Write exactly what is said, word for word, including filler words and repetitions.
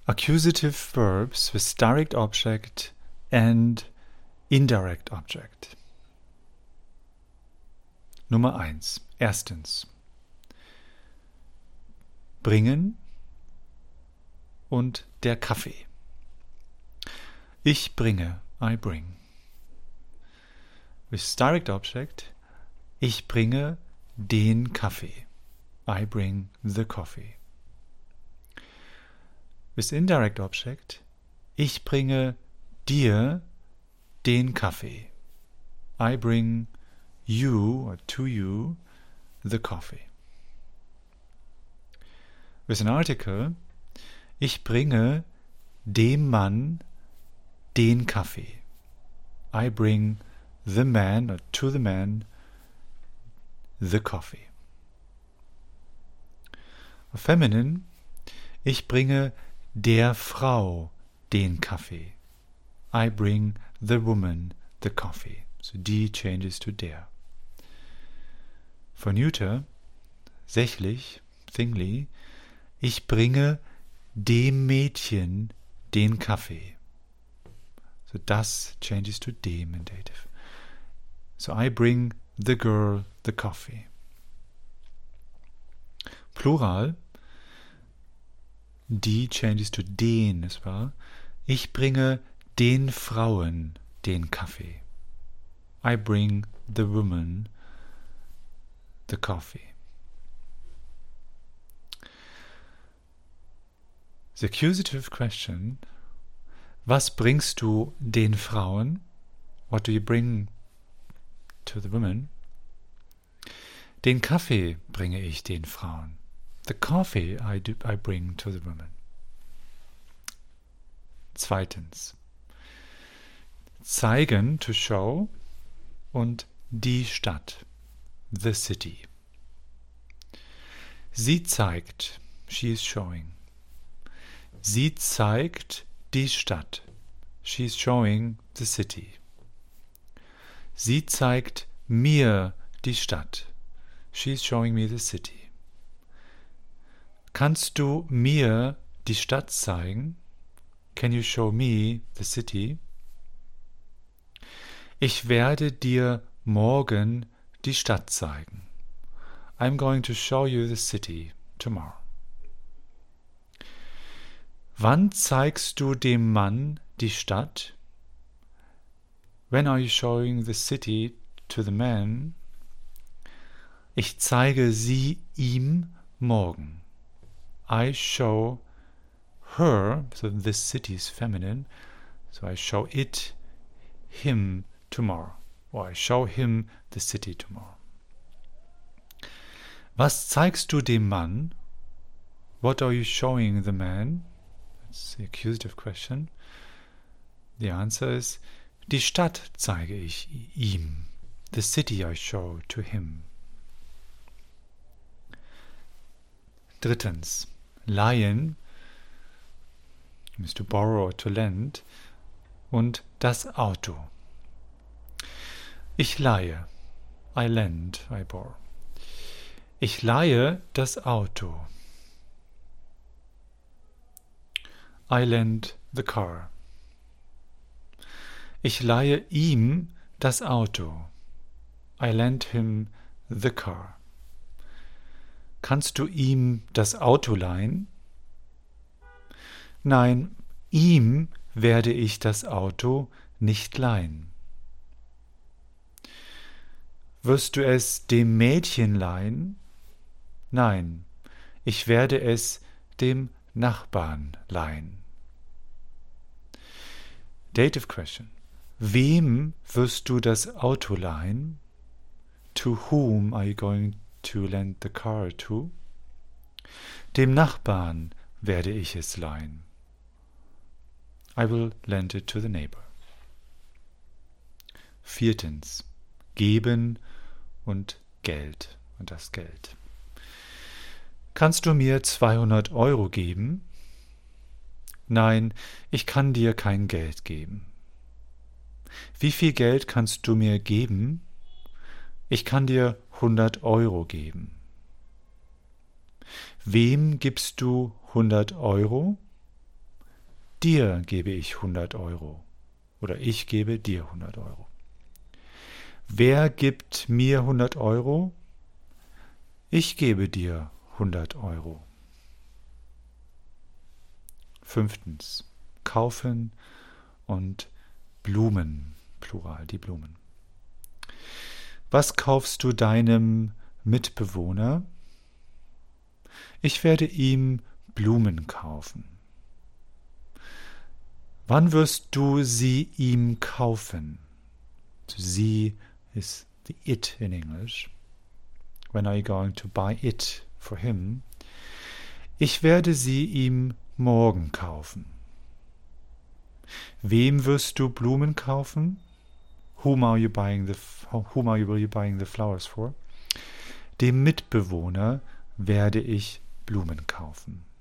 accusative verbs with direct object and indirect object. Nummer eins. Erstens. Bringen und der Kaffee. Ich bringe, I bring. With direct object, ich bringe den Kaffee. I bring the coffee. With indirect object, ich bringe dir den Kaffee. I bring you, or to you, the coffee. With an article, ich bringe dem Mann den Kaffee. I bring the man, or to the man, the coffee. A feminine, ich bringe der Frau den Kaffee. I bring the woman the coffee. So die changes to der. For neuter, sächlich, thingly, ich bringe dem Mädchen den Kaffee. So das changes to dem in dative. So I bring the girl the coffee. Plural, die changes to den as well. Ich bringe den Frauen den Kaffee. I bring the woman the coffee. The accusative question, was bringst du den Frauen? What do you bring to the women? Den Kaffee bringe ich den Frauen. The coffee I, do, I bring to the women. Zweitens. Zeigen, to show, und die Stadt, the city. Sie zeigt, she is showing. Sie zeigt die Stadt, she is showing the city. Sie zeigt mir die Stadt, she is showing me the city. Kannst du mir die Stadt zeigen? Can you show me the city? Ich werde dir morgen die Stadt zeigen. I'm going to show you the city tomorrow. Wann zeigst du dem Mann die Stadt? When are you showing the city to the man? Ich zeige sie ihm morgen. I show her, so this city is feminine, so I show it, him tomorrow. Or I show him the city tomorrow. Was zeigst du dem Mann? What are you showing the man? That's the accusative question. The answer is, die Stadt zeige ich ihm. The city I show to him. Drittens. Leihen, means to borrow or to lend, und das Auto. Ich leihe, I lend, I borrow. Ich leihe das Auto. I lend the car. Ich leihe ihm das Auto. I lend him the car. Kannst du ihm das Auto leihen? Nein, ihm werde ich das Auto nicht leihen. Wirst du es dem Mädchen leihen? Nein, ich werde es dem Nachbarn leihen. Dative question. Wem wirst du das Auto leihen? To whom are you going to lend the car to? Dem Nachbarn werde ich es leihen. I will lend it to the neighbor. Viertens. Geben und Geld und das Geld. Kannst du mir zweihundert Euro geben? Nein, ich kann dir kein Geld geben. Wie viel Geld kannst du mir geben? Ich kann dir hundert Euro geben. Wem gibst du hundert Euro? Dir gebe ich hundert Euro. Oder ich gebe dir hundert Euro. Wer gibt mir hundert Euro? Ich gebe dir hundert Euro. Fünftens. Kaufen und Blumen. Plural, die Blumen. Was kaufst du deinem Mitbewohner? Ich werde ihm Blumen kaufen. Wann wirst du sie ihm kaufen? Sie is the it in English. When are you going to buy it for him? Ich werde sie ihm morgen kaufen. Wem wirst du Blumen kaufen? Whom are you buying the, whom are you buying the flowers for? Dem Mitbewohner werde ich Blumen kaufen.